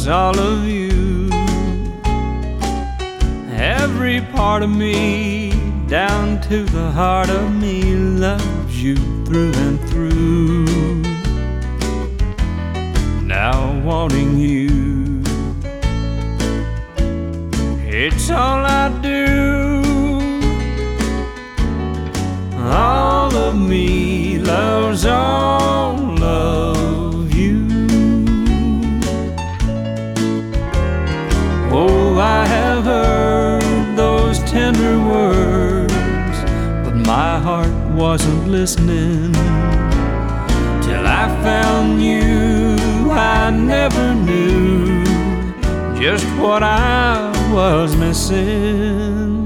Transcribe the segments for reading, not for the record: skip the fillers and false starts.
loves all of you. Every part of me, down to the heart of me, loves you through and through. Now wanting you, it's all I do. All of me loves all of you. Oh, I have heard those tender words, but my heart wasn't listening. Till I found you, I never knew just what I was missing.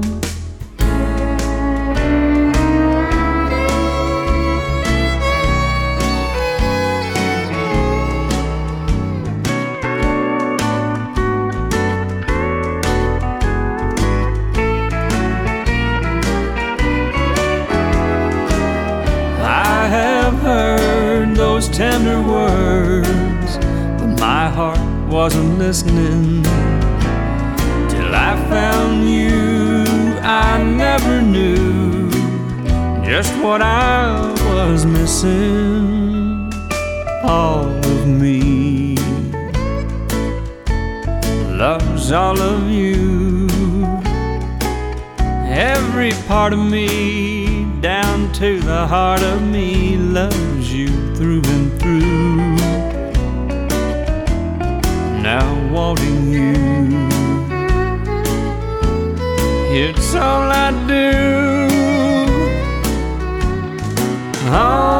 I have heard those tender words, but my heart wasn't listening. Till I found you, I never knew just what I was missing. All of me loves all of you. Every part of me, down to the heart of me, loves you through and through. Now wanting you, it's all I do.